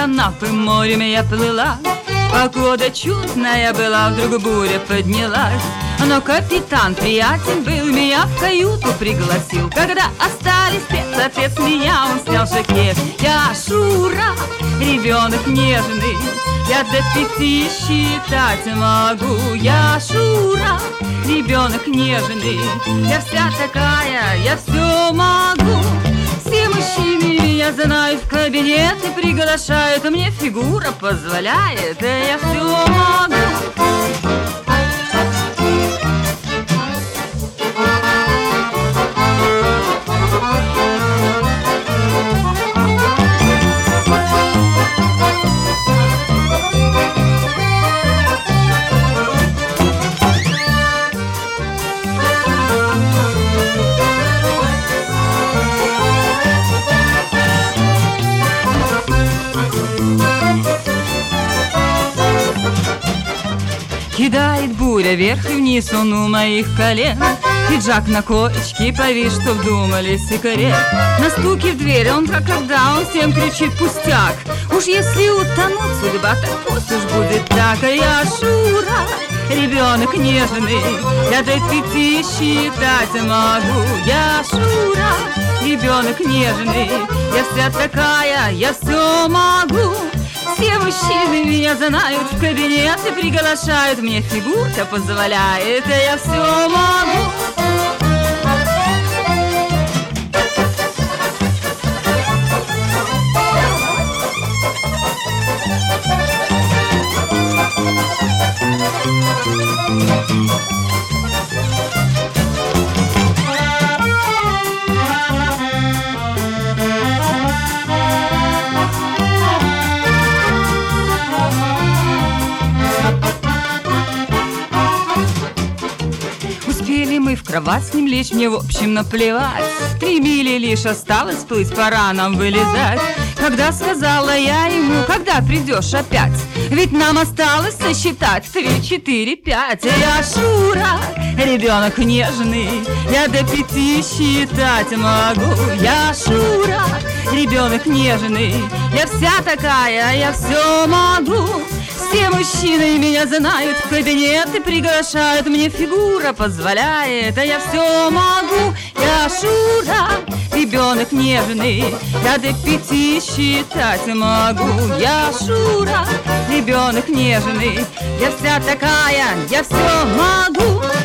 Анапы морем я плыла. Погода чудная была, вдруг буря поднялась. Но капитан, приятель был, меня в каюту пригласил. Когда остались спец, отец меня, он снял жакет. Я Шура, ребенок нежный, я до 5 считать могу. Я Шура, ребенок нежный, я вся такая, я все могу. Все мужчины меня знают, в кабинет и приглашают. Мне фигура позволяет, я все могу. Кидает буря вверх и вниз, он у моих колен. Пиджак на коечке повис, чтоб думали секрет. На стуке в дверь он, как когда он всем кричит пустяк. Уж если утонуть судьба, так пусть уж будет так. А я Шура, ребенок нежный, я до 5 считать могу. Я Шура, ребенок нежный, я вся такая, я все могу. Все мужчины меня знают, в кабинет и приглашают. Мне фигурка позволяет, я все могу. Мы в кровать с ним лечь, мне в общем наплевать. 3 мили лишь осталось плыть, пора нам вылезать. Когда сказала я ему, когда придешь опять? Ведь нам осталось сосчитать 3, 4, 5. Я Шура, ребенок нежный, я до 5 считать могу. Я Шура, ребенок нежный, я вся такая, я все могу. Все мужчины меня знают, в кабинет и приглашают. Мне фигура позволяет, а я все могу. Я Шура, ребенок нежный, я до 5 считать могу. Я Шура, ребенок нежный, я вся такая, я все могу.